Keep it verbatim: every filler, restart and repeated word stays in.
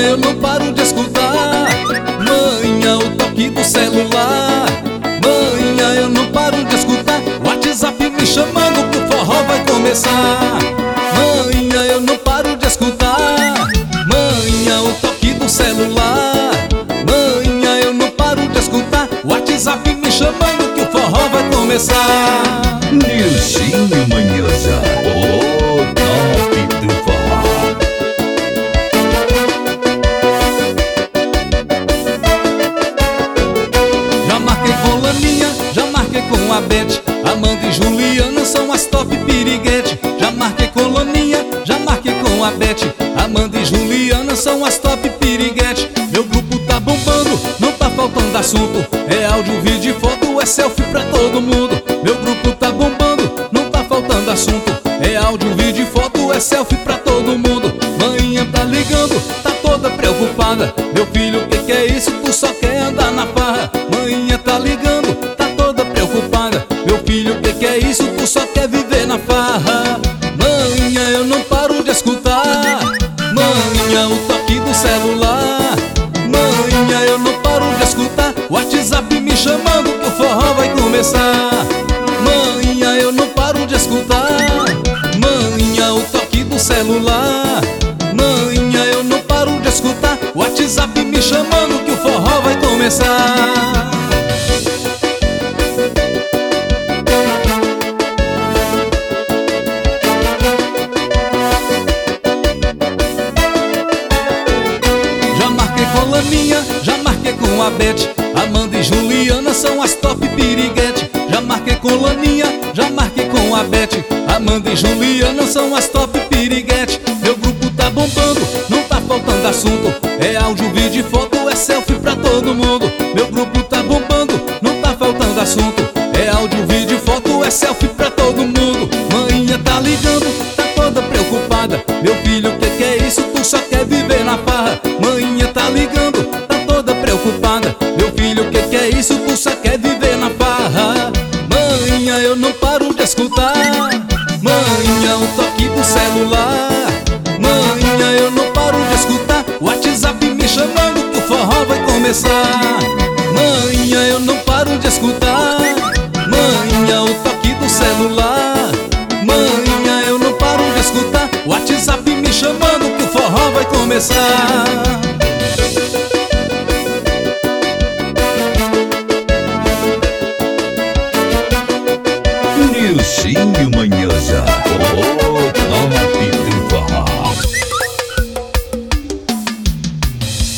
eu não paro de escutar. Manhã, o toque do celular. Manhã, eu não paro de escutar. WhatsApp me chamando que o forró vai começar. Manhã, eu não paro de escutar. Manhã, o toque do celular. Manhã, eu não paro de escutar. WhatsApp me chamando que o forró vai começar. Nilcinho Manhosa, o top do forró. Já marquei com Laninha, já marquei com a Beth. Amanda e Juliana são as top piriguete. Já marquei com Laninha, já marquei com a Beth. Amanda e Juliana são as top piriguete. Meu grupo tá bombando, não tá faltando assunto. É áudio, vídeo e foto, é selfie pra todo mundo. Meu grupo tá bombando, não tá faltando assunto. É áudio, vídeo e foto, é selfie pra todo mundo. Manhã tá ligando, tá toda preocupada. Meu filho, o que que é isso? Tu só quer andar na farra. Manhã tá ligando, tá toda preocupada. Meu filho, o que que é isso? Tu só quer viver na farra. Manhã, eu não paro de escutar. Manhã, o toque do celular. Manhã, eu não paro de escutar. WhatsApp me chamando que o forró vai começar. Manhã, eu não paro de escutar. Manhã, o toque do celular. Manhã, eu não paro de escutar. WhatsApp me chamando que o forró vai começar. Já marquei com Laninha, já marquei com a Beth. Amanda e Juliana são as top piriguete. Já marquei com Laninha, já marquei com a Beth. Amanda e Juliana são as top piriguete. Meu grupo tá bombando, não tá faltando assunto. É áudio, vídeo e foto, é selfie pra todo mundo. Meu grupo tá bombando, não tá faltando assunto. É áudio, vídeo e foto, é selfie pra todo mundo. Manhã tá ligando, tá toda preocupada. Meu filho, o que que é isso? Tu só quer viver na farra. Manhã tá ligando, tá toda preocupada. Meu filho, o que que é isso? Tu só quer viver na farra. Manhã, eu não paro de escutar. Manhã, o toque do celular. Manhã, eu não paro de escutar. WhatsApp me chamando que o forró vai começar. Manhã, eu não paro de escutar. Manhã, o toque do celular. Manhã, eu não paro de escutar. WhatsApp me chamando que o forró vai começar. Nilcinho Manhosa.